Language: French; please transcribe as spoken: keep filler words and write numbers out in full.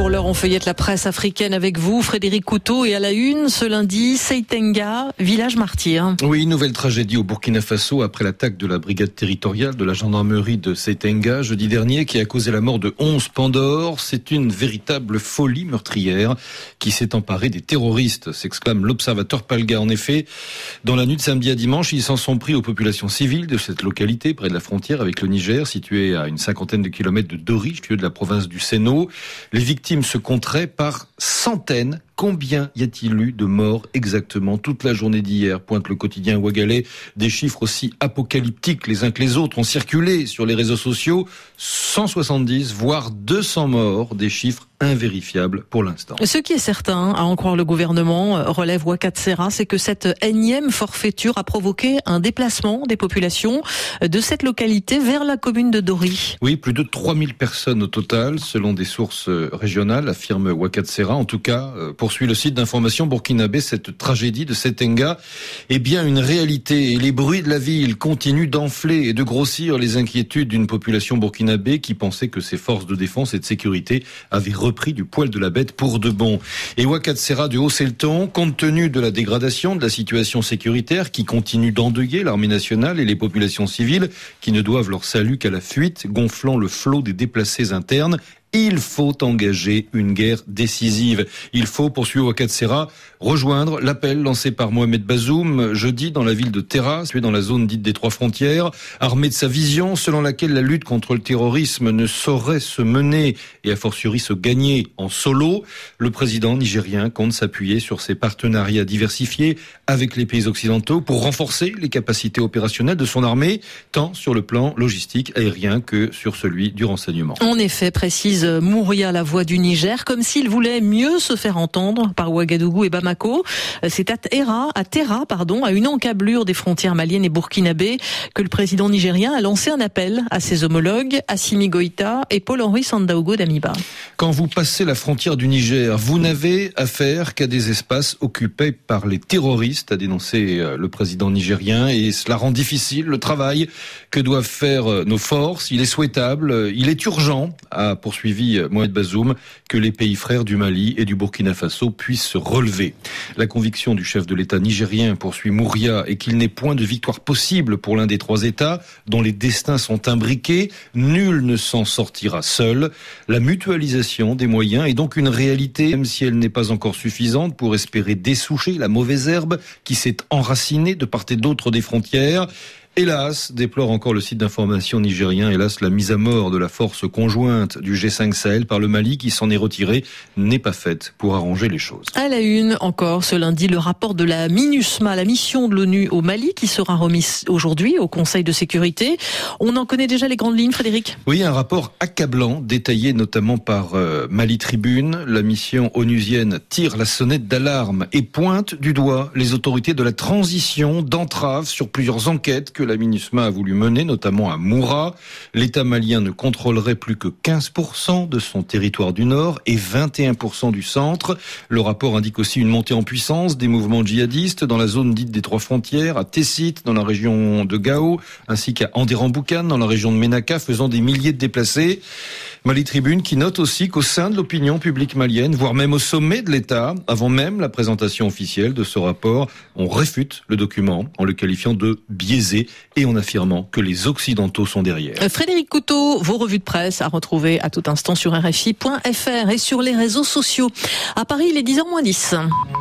pour l'heure, on feuillette la presse africaine avec vous, Frédéric Couteau, et à la une, ce lundi, Seitenga, village martyr. Oui, nouvelle tragédie au Burkina Faso après l'attaque de la brigade territoriale de la gendarmerie de Seitenga jeudi dernier qui a causé la mort de onze Pandores. C'est une véritable folie meurtrière qui s'est emparée des terroristes, s'exclame l'observateur Palga. En effet, dans la nuit de samedi à dimanche, ils s'en sont pris aux populations civiles de cette localité près de la frontière avec le Niger, située à une cinquantaine de kilomètres de Dori, lieu de la province du Séno. Les victimes se compteraient par centaines. Combien y a-t-il eu de morts exactement toute la journée d'hier, pointe le quotidien Ouagalais. Des chiffres aussi apocalyptiques les uns que les autres ont circulé sur les réseaux sociaux. cent soixante-dix, voire deux cents morts, des chiffres invérifiables pour l'instant. Ce qui est certain, à en croire le gouvernement, relève Ouakhatsera, c'est que cette énième forfaiture a provoqué un déplacement des populations de cette localité vers la commune de Dori. Oui, plus de trois mille personnes au total, selon des sources régionales, affirme Ouakhatsera. En tout cas, poursuit le site d'information burkinabé, cette tragédie de Seitenga est bien une réalité. Et les bruits de la ville continuent d'enfler et de grossir les inquiétudes d'une population burkinabé qui pensait que ses forces de défense et de sécurité avaient repris du poil de la bête pour de bon. Et Ouakhatsera de hausser le ton, compte tenu de la dégradation de la situation sécuritaire qui continue d'endeuiller l'armée nationale et les populations civiles qui ne doivent leur salut qu'à la fuite, gonflant le flot des déplacés internes. Il faut engager une guerre décisive. Il faut, poursuit Ouakhatsera, rejoindre l'appel lancé par Mohamed Bazoum jeudi dans la ville de Terra, située dans la zone dite des trois frontières, armé de sa vision selon laquelle la lutte contre le terrorisme ne saurait se mener et a fortiori se gagner en solo. Le président nigérien compte s'appuyer sur ses partenariats diversifiés avec les pays occidentaux pour renforcer les capacités opérationnelles de son armée, tant sur le plan logistique, aérien que sur celui du renseignement. En effet, précise Mouria, la voix du Niger, comme s'il voulait mieux se faire entendre par Ouagadougou et Bamako. C'est à Terra, à Terra, pardon, à une encablure des frontières maliennes et burkinabé, que le président nigérien a lancé un appel à ses homologues, Assimi Goïta et Paul-Henri Sandaogo Damiba. Quand vous passez la frontière du Niger, vous n'avez affaire qu'à des espaces occupés par les terroristes, a dénoncé le président nigérien, et cela rend difficile le travail que doivent faire nos forces. Il est souhaitable, il est urgent, a poursuivi Mohamed Bazoum, que les pays frères du Mali et du Burkina Faso puissent se relever. La conviction du chef de l'État nigérien, poursuit Mouria, est qu'il n'est point de victoire possible pour l'un des trois États dont les destins sont imbriqués. Nul ne s'en sortira seul. La mutualisation des moyens est donc une réalité, même si elle n'est pas encore suffisante pour espérer dessoucher la mauvaise herbe qui s'est enracinée de part et d'autre des frontières. Hélas, déplore encore le site d'information nigérien, hélas, la mise à mort de la force conjointe du G cinq Sahel par le Mali qui s'en est retiré n'est pas faite pour arranger les choses. À la une, encore ce lundi, le rapport de la MINUSMA, la mission de l'ONU au Mali, qui sera remis aujourd'hui au Conseil de sécurité. On en connaît déjà les grandes lignes, Frédéric ? Oui, un rapport accablant, détaillé notamment par euh, Mali Tribune. La mission onusienne tire la sonnette d'alarme et pointe du doigt les autorités de la transition, d'entrave sur plusieurs enquêtes que la MINUSMA a voulu mener, notamment à Moura. L'État malien ne contrôlerait plus que quinze pour cent de son territoire du nord et vingt et un pour cent du centre. Le rapport indique aussi une montée en puissance des mouvements djihadistes dans la zone dite des trois frontières, à Tessit, dans la région de Gao, ainsi qu'à Anderamboukan, dans la région de Ménaka, faisant des milliers de déplacés. Mali Tribune qui note aussi qu'au sein de l'opinion publique malienne, voire même au sommet de l'État, avant même la présentation officielle de ce rapport, on réfute le document en le qualifiant de biaisé et en affirmant que les Occidentaux sont derrière. Frédéric Couteau, vos revues de presse à retrouver à tout instant sur R F I point F R et sur les réseaux sociaux. À Paris, il est dix heures moins dix.